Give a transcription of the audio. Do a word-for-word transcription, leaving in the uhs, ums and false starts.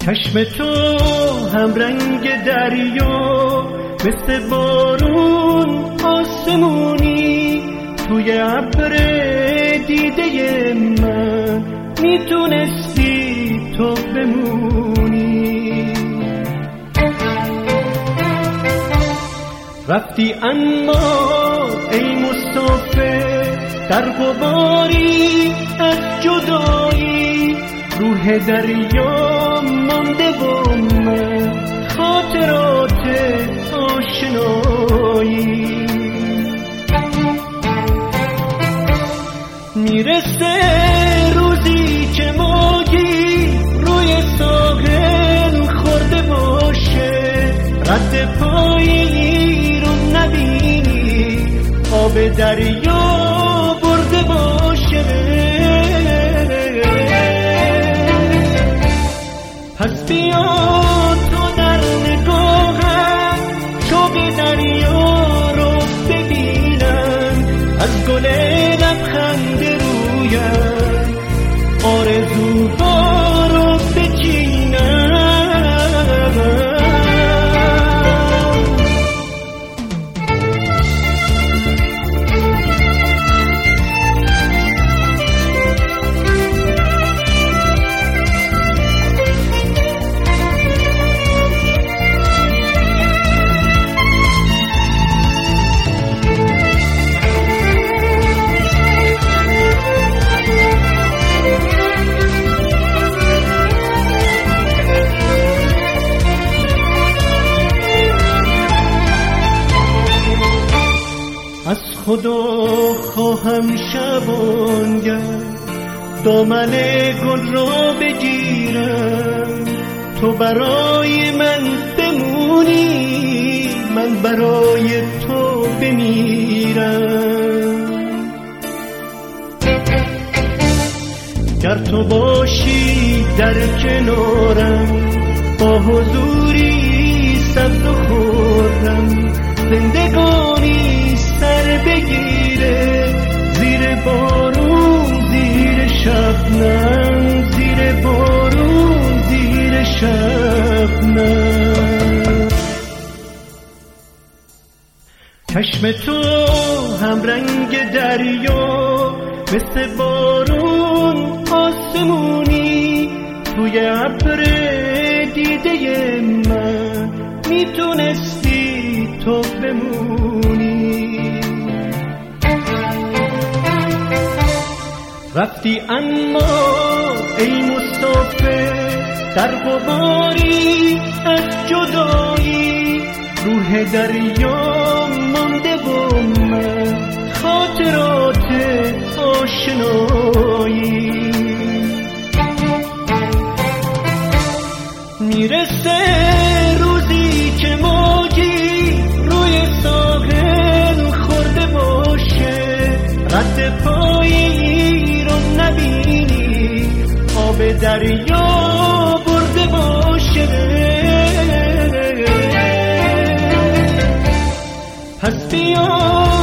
چشم تو هم رنگ دریا، مثل بارون آسمونی، توی ابر دیده من میتونستی تو بمونی. رفتی اما ای مسافر در غباری از جدایی، روح دریا مانده و من خاطرات آشنایی. میرسه روزی که موجی روی ساحل خورده باشه، رد پایی رو نبینی آب دریا برده باشه. پس بیا تو در نگاهم شوق دریا رو ببینم، از گل لبخند رویم آرزوها رو بچینم. از خدا خواهم شبانگه دامن گل را بگیرم، تو برای من بمونی من برای تو بمیرم. گر تو باشی در کنارم، با حضوری سبز و خورم، زندگانی سر بگیره زیر بارون زیر شبنم، زیر بارون زیر شبنم. چشم تو هم رنگ دریا، مثل بارون آسمونی، توی ابر دیده من میتونستی تو بمونی. رفتی اما ای مسافر در غباری از جدایی، روح دریا مانده و من خاطرات آشنایی. میرسه روزی که موجی روی ساحل خورده باشه، رد پایی رو نبینی آب دریا برده باشه. پس بیا